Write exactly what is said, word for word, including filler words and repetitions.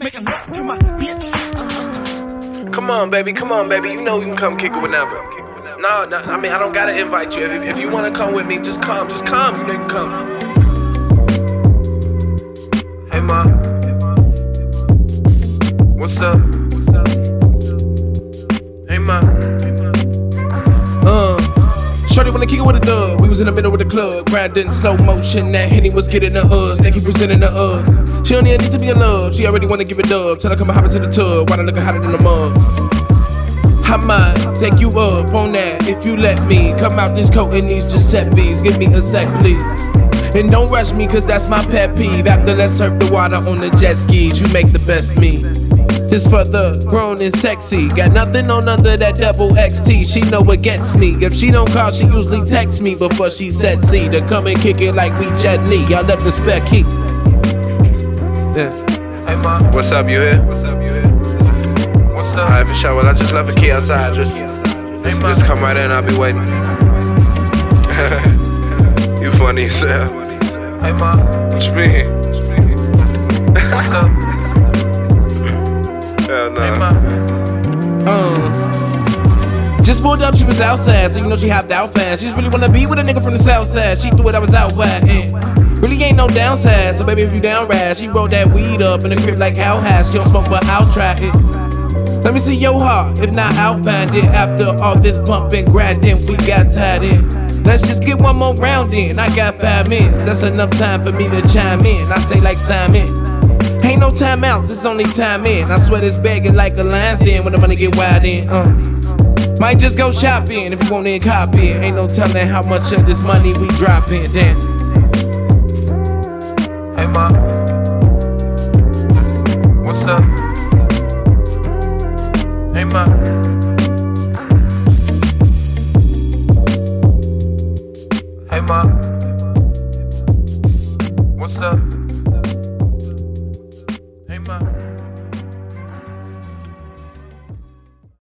making love to my bitches. Come on, baby, come on, baby. You know you can come kick it whenever. No, no, I mean, I don't gotta invite you. If, if you wanna come with me, just come, just come. You know you can come. Hey, ma. What's up? Hey, ma. Uh, Shorty wanna kick it with a dub. We was in the middle of the club, grinding slow motion. That Henny was getting the us, they keep presenting the us. She don't even need to be in love, she already wanna give it dub. Tell her come and hop into the tub, why not looking hotter than the mug? I might take you up on that if you let me. Come out this coat in these Giuseppe's, give me a sec please. And don't rush me cause that's my pet peeve. After let's surf the water on the jet skis, you make the best me. This for the grown and sexy. Got nothing on under that double X T. She know what gets me. If she don't call, she usually text me before she said C. To come and kick it like we Jet Li. Y'all love the spec key. Yeah. Hey, ma. What's up, you here? What's up, you here? What's up? Alright, for sure. Well, I just left a key outside. Just, just, Hey, just come right in, I'll be waiting. You funny as hell. Hey, ma. What you mean? What's up? Hell no. Hey, ma. Uh. Just pulled up, she was outside, so you know she hopped out fast. She just really wanna be with a nigga from the south side. She threw it, I was out wide. And really ain't no downside, so baby if you down rad. She rolled that weed up in the crib like how high. She don't smoke, but I'll try it. Let me see your heart, if not I'll find it. After all this bumping, grinding, we got tied in. Let's just get one more round in. I got five minutes, that's enough time for me to chime in. I say like Simon, ain't no time outs, it's only time in. I swear this begging like a lion's den when the money get wide in. Uh. Might just go shopping if you want to copy it. Ain't no telling how much of this money we dropping. Damn. Hey, ma. What's up? Hey, ma. Hey, ma.